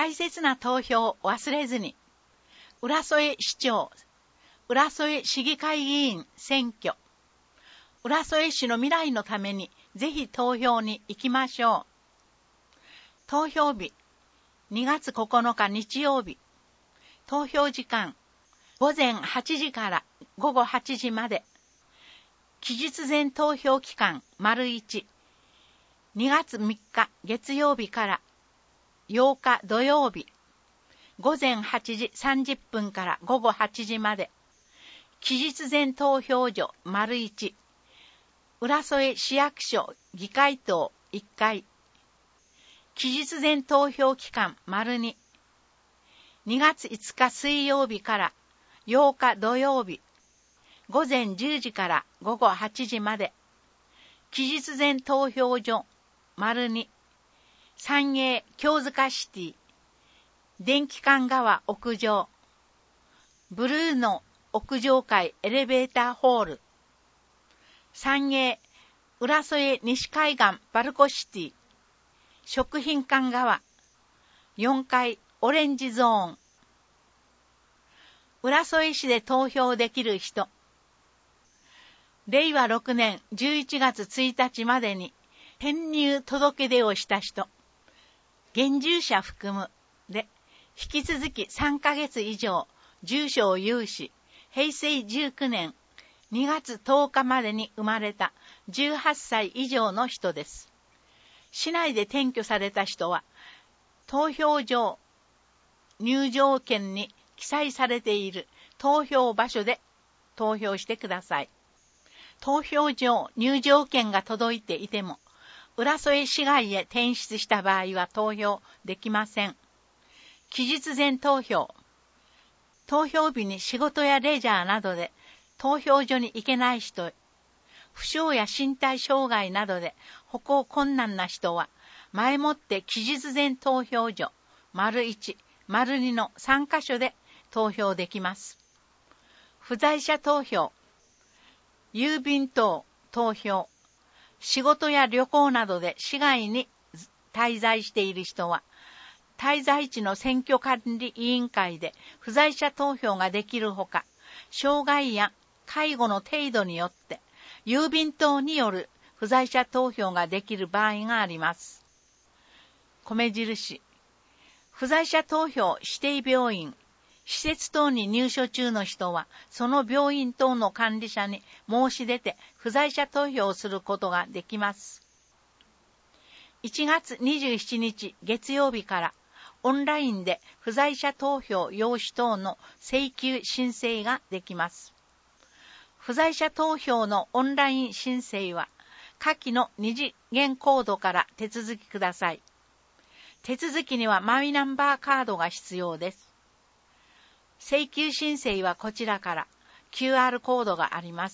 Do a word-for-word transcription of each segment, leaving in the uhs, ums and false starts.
大切な投票を忘れずに、浦添市長、浦添市議会議員選挙、浦添市の未来のためにぜひ投票に行きましょう。投票日、にがつここのか日曜日。投票時間、ごぜんはちじからごごはちじまで。期日前投票期間、丸いち。にがつみっか月曜日からようか土曜日。ごぜんはちじさんじゅっぷんからごごはちじまで。期日前投票所、丸いち。浦添市役所議会棟いっかい。期日前投票期間、丸に。にがついつか水曜日からようか土曜日。ごぜんじゅうじからごごはちじまで。期日前投票所、丸に。三栄京塚シティ。電気館川屋上。ブルーの屋上階エレベーターホール。三栄浦添西海岸バルコシティ。食品館側。よんかいオレンジゾーン。浦添市で投票できる人。れいわろくねんじゅういちがつついたちまでに転入届出をした人。現住者含むで、引き続きさんかげつ以上住所を有し、へいせいじゅうきゅうねんにがつとおかまでに生まれたじゅうはっさい以上の人です。市内で転居された人は、投票所入場券に記載されている投票場所で投票してください。投票所入場券が届いていても、浦添市外へ転出した場合は投票できません。期日前投票。投票日に仕事やレジャーなどで投票所に行けない人、負傷や身体障害などで歩行困難な人は、前もって期日前投票所、丸いち、丸にのさんかしょで投票できます。不在者投票、郵便等投票、仕事や旅行などで市外に滞在している人は、滞在地の選挙管理委員会で不在者投票ができるほか、障害や介護の程度によって、郵便等による不在者投票ができる場合があります。米印。不在者投票指定病院、施設等に入所中の人は、その病院等の管理者に申し出て不在者投票をすることができます。いちがつにじゅうしちにち月曜日から、オンラインで不在者投票用紙等の請求申請ができます。不在者投票のオンライン申請は、下記の二次元コードから手続きください。手続きにはマイナンバーカードが必要です。請求申請はこちらから キューアール コードがあります。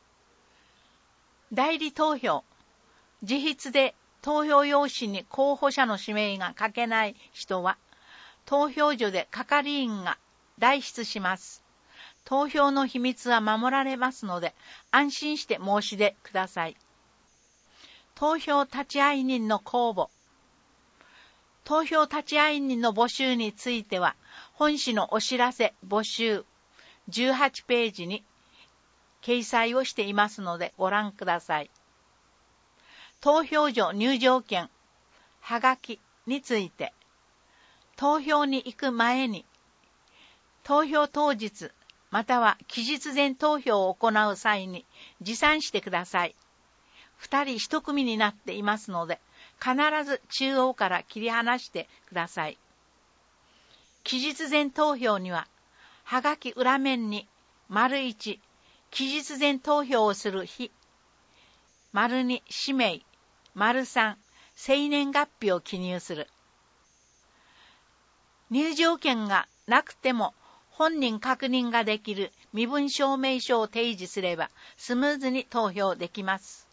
代理投票。自筆で投票用紙に候補者の氏名が書けない人は、投票所で係員が代筆します。投票の秘密は守られますので、安心して申し出ください。投票立会人の公募。投票立会人の募集については、本紙のお知らせ募集じゅうはちページに掲載をしていますのでご覧ください。投票所入場券、はがきについて、投票に行く前に、投票当日、または期日前投票を行う際に持参してください。二人一組になっていますので、必ず中央から切り離してください。期日前投票には、はがき裏面に、丸いち、期日前投票をする日、丸に、氏名、丸さん、生年月日を記入する。入場券がなくても、本人確認ができる身分証明書を提示すれば、スムーズに投票できます。